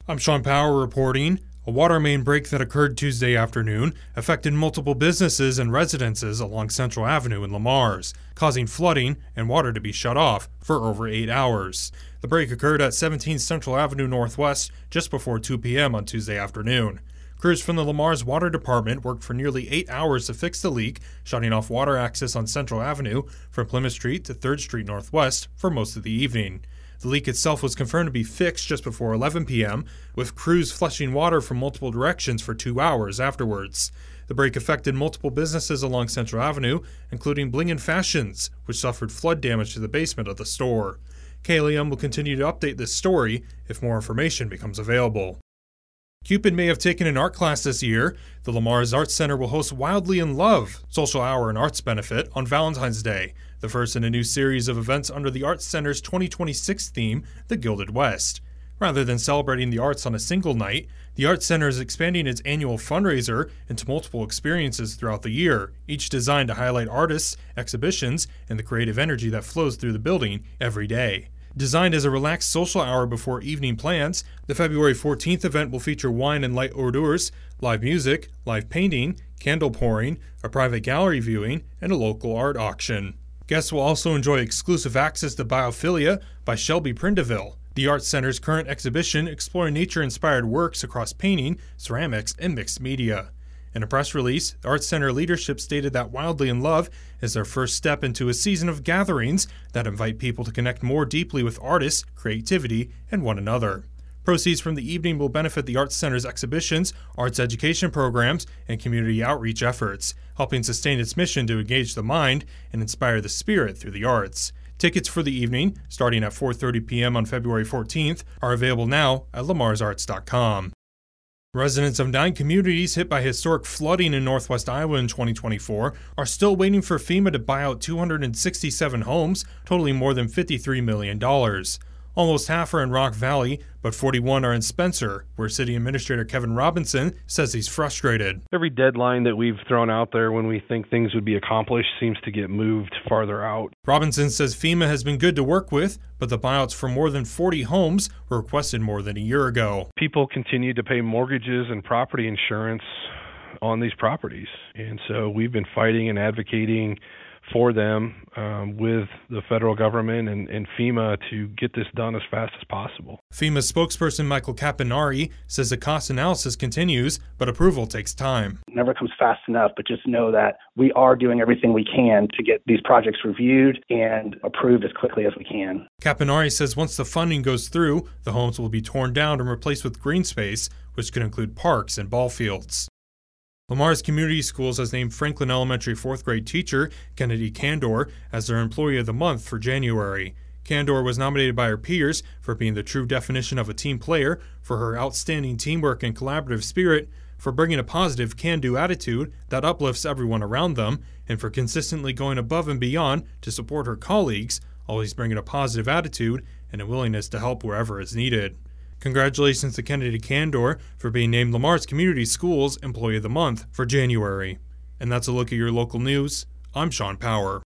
I'm Sean Power reporting. A water main break that occurred Tuesday afternoon affected multiple businesses and residences along Central Avenue in Le Mars, causing flooding and water to be shut off for over 8 hours. The break occurred at 17 Central Avenue Northwest just before 2 p.m. on Tuesday afternoon. Crews from the Le Mars Water Department worked for nearly 8 hours to fix the leak, shutting off water access on Central Avenue from Plymouth Street to 3rd Street Northwest for most of the evening. The leak itself was confirmed to be fixed just before 11 p.m., with crews flushing water from multiple directions for 2 hours afterwards. The break affected multiple businesses along Central Avenue, including Bling & Fashions, which suffered flood damage to the basement of the store. KLEM will continue to update this story if more information becomes available. Cupid may have taken an art class this year. The Le Mars Arts Center will host Wildly in Love, social hour and arts benefit on Valentine's Day, the first in a new series of events under the Arts Center's 2026 theme, The Gilded West. Rather than celebrating the arts on a single night, the Arts Center is expanding its annual fundraiser into multiple experiences throughout the year, each designed to highlight artists, exhibitions, and the creative energy that flows through the building every day. Designed as a relaxed social hour before evening plans, the February 14th event will feature wine and light hors d'oeuvres, live music, live painting, candle pouring, a private gallery viewing, and a local art auction. Guests will also enjoy exclusive access to Biophilia by Shelby Prindiville, the Arts Center's current exhibition exploring nature-inspired works across painting, ceramics, and mixed media. In a press release, the Arts Center leadership stated that Wildly in Love is their first step into a season of gatherings that invite people to connect more deeply with artists, creativity, and one another. Proceeds from the evening will benefit the Arts Center's exhibitions, arts education programs, and community outreach efforts, helping sustain its mission to engage the mind and inspire the spirit through the arts. Tickets for the evening, starting at 4:30 p.m. on February 14th, are available now at lemarsarts.com. Residents of 9 communities hit by historic flooding in northwest Iowa in 2024 are still waiting for FEMA to buy out 267 homes, totaling more than $53 million. Almost half are in Rock Valley, but 41 are in Spencer, where City Administrator Kevin Robinson says he's frustrated. Every deadline that we've thrown out there when we think things would be accomplished seems to get moved farther out. Robinson says FEMA has been good to work with, but the buyouts for more than 40 homes were requested more than a year ago. People continue to pay mortgages and property insurance on these properties, and so we've been fighting and advocating for them with the federal government and FEMA to get this done as fast as possible. FEMA spokesperson Michael Capinari says the cost analysis continues, but approval takes time. It never comes fast enough, but just know that we are doing everything we can to get these projects reviewed and approved as quickly as we can. Capinari says once the funding goes through, the homes will be torn down and replaced with green space, which could include parks and ball fields. Le Mars Community Schools has named Franklin Elementary 4th grade teacher Kennedy Candor as their Employee of the Month for January. Candor was nominated by her peers for being the true definition of a team player, for her outstanding teamwork and collaborative spirit, for bringing a positive can-do attitude that uplifts everyone around them, and for consistently going above and beyond to support her colleagues, always bringing a positive attitude and a willingness to help wherever is needed. Congratulations to Kennedy Candor for being named Le Mars Community Schools Employee of the Month for January. And that's a look at your local news. I'm Sean Power.